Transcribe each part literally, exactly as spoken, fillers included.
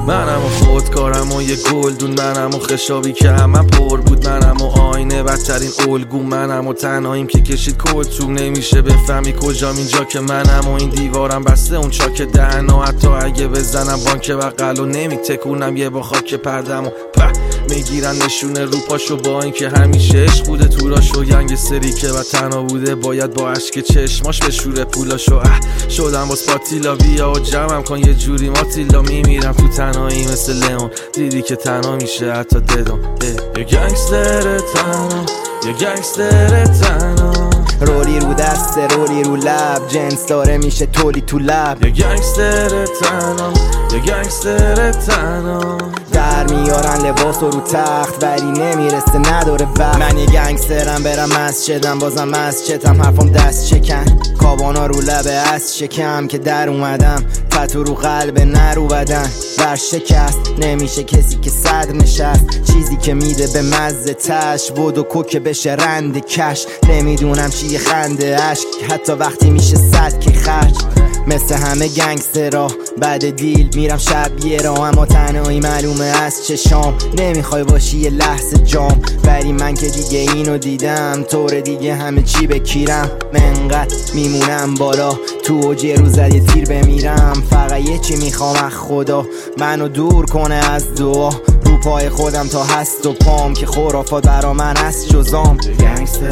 منم و خودکارم و یه گلدون، منم و خشابی که همه پر بود، منم و آینه بدترین الگو، منم و تنهاییم که کشید کلتوم. نمیشه بفهمی کجام اینجا که منم و این دیوارم بسته اون چاک دهن و حتی اگه بزنم بانک بغل و نمی تکونم یه با خاک پردم و په میگیرن نشونه رو پاشو، با این که همیشه عشق بوده توراشو. ینگ سری که و تنها بوده باید با عشق چشماش به شوره پولاشو. اه شدم باز پاتیلا بیا و جمعم کن یه جوری ماتیلا. میمیرم تو تنهایی مثل لیون، دیدی که تنها میشه حتی ددم. یه گنگستر تنها، یه گنگستر تنها، رولی رو دست رولی رو لب، جنس داره میشه تولی تو لب. یه گنگستر تنها، یه گنگستر تنها، در میارن لباس رو تخت ولی نمیرسه نداره وقت. من یه گنگسترم برم مسجدم بازم مسجدم، حرفم دست چکن کابانا رو لبه از شکم که در اومدم، تتو رو قلب نه رو بدن. بر شکست نمیشه کسی که صدر نشست، چیزی که میده به مزه تش بود و کوکه بشه رند کش. نمیدونم چیه خنده عشق حتی وقتی میشه صد که خرج. مثل همه گنگسترها بعد دیل میرم شب یه را، اما تنهایی معلومه از چشام. نمیخوای باشی یه لحظه جام، ولی من که دیگه اینو دیدم، طور دیگه همه چی بکیرم. منقدر میمونم بالا تو اوج رو زد یه تیر بمیرم. فقط یه چی میخوام از خدا، منو دور کنه از دعا. رو پای خودم تا هست و پام که خرافات برا من از جزام. گنگستر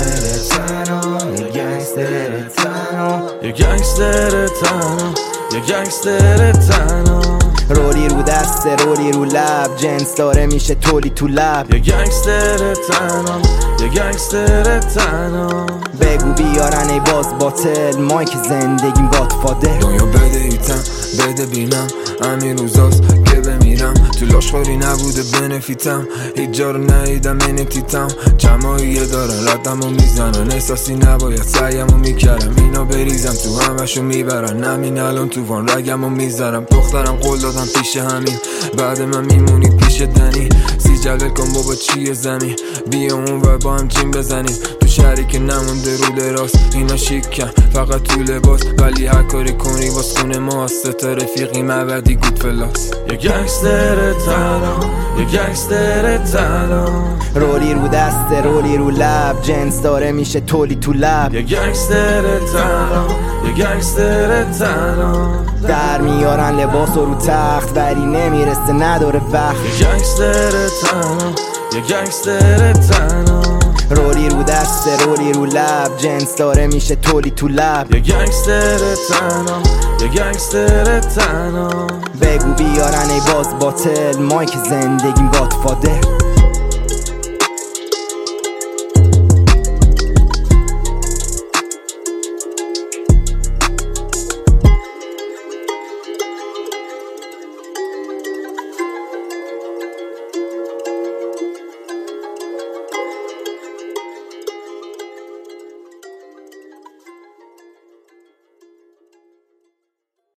تنها، یه گنگستر تنها، یه گنگستر تنها، یه گنگستر تنها، رولی رو دست رولی رو لب، جنس داره میشه تولی تو لب. یه گنگستر تنها، یه گنگستر تنها، بگو بیارن ای باز باطل، مایک زندگیم گادفادر. دنیا بده ایتم بده بینم، همین روزاست که بمیرم. تو لاشخوری نبوده بنفیتم، هیچ جا رو ندیدم انتیتم. جمعیه دارن ردم و میزنن، احساسی نباید سعیم و میکرم اینا بریزم تو همشو میبرن. همین الان تو وان رگم و میذارم. دخترم قول دادم پیش همین، بعد من میمونی پیش دنی. سی جلوه کن بابا چیه زمین، بیا اون و با هم جیم بزنیم. تو شهری که نمونده رو راست، اینا شیکن فقط تو لباس، ولی هر کاری کنی باز خونه ما ستا رفیقی مبدی گود فلاس. یه گنگستر تنها، یه گنگستر تنها، رولی رو دست رولی رو لب، جنس داره میشه تولی تو لب. یه گنگستر تنها، یه گنگستر تنها، در میارن لباس رو تخت ولی نمیرسه نداره وقت. یه گنگستر تنها، یه گنگستر تنها، رولی رو دست رولی رو لب، جنس داره میشه تولی تو لب. یه گنگستر تنها، یه گنگستر تنها، بگو بیارن ای باز باطل، مایک زندگیم گادفادر.